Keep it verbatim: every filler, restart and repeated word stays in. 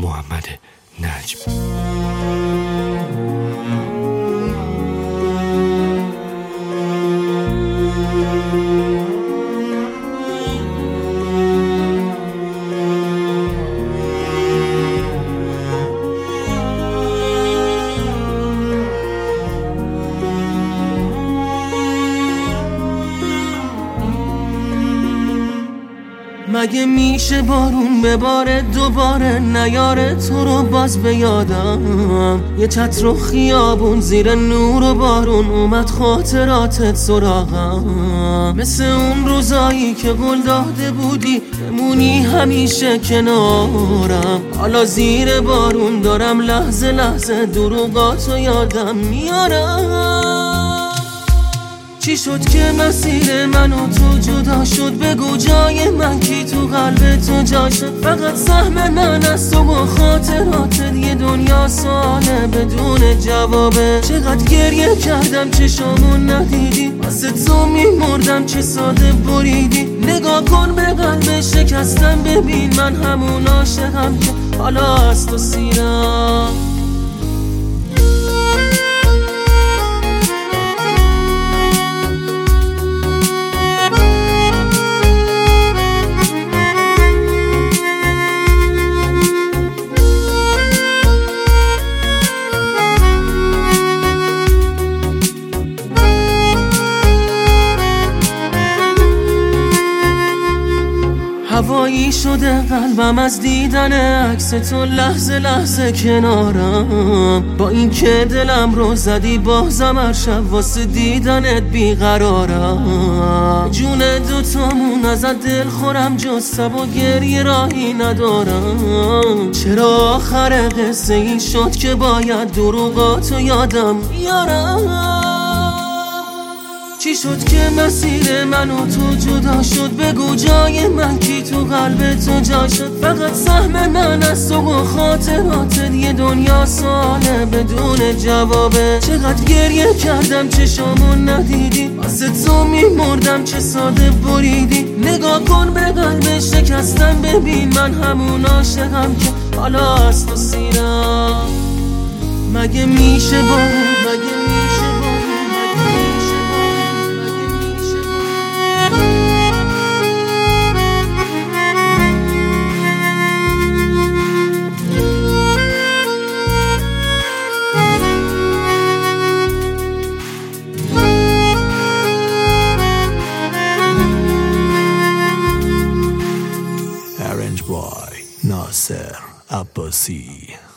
محمد نجم. مگه میشه بارون بباره دوباره نیاره تو رو باز به یادم؟ یه چتر و خیابون زیر نور و بارون اومد خاطراتت سراغم، مثل اون روزایی که قول داده بودی بمونی همیشه کنارم. حالا زیر بارون دارم لحظه لحظه دروغاتو یادم میارم. چی شد که مسیر من و تو جدا شد؟ بگو جای من کی تو قلب تو جا شد؟ فقط سهم من از تو و خاطراتت یه دنیا ساله بدون جوابه. چقدر گریه کردم چشامون ندیدی، واسه تو میمردم چه ساده بریدی. نگاه کن به قلب شکستم، ببین من همون عاشقم که حالا از تو سیرم. هوایی شده قلبم از دیدن عکس تو لحظه لحظه کنارم. با این که دلم رو زدی بازم هر شب واسه دیدنت بیقرارم. جون دوتامون ازت دل خورم، جز تب و گریه راهی ندارم. چرا آخر قصه این شد که باید دروغاتو یادم بیارم؟ چی شد که مسیر من و تو جدا شد؟ بگو جای من کی تو قلب تو جا شد؟ فقط سهم من از تو و خاطراتت یه دنیا ساله بدون جوابه. چقدر گریه کردم چشامون ندیدی، واسه تو میمردم چه ساده بریدی. نگاه کن به قلب شکستم، ببین من همون عاشقم که حالا از تو سیرم. مگه میشه بارون، مگه میشه بارون، Arranged by Nasser Abbasi.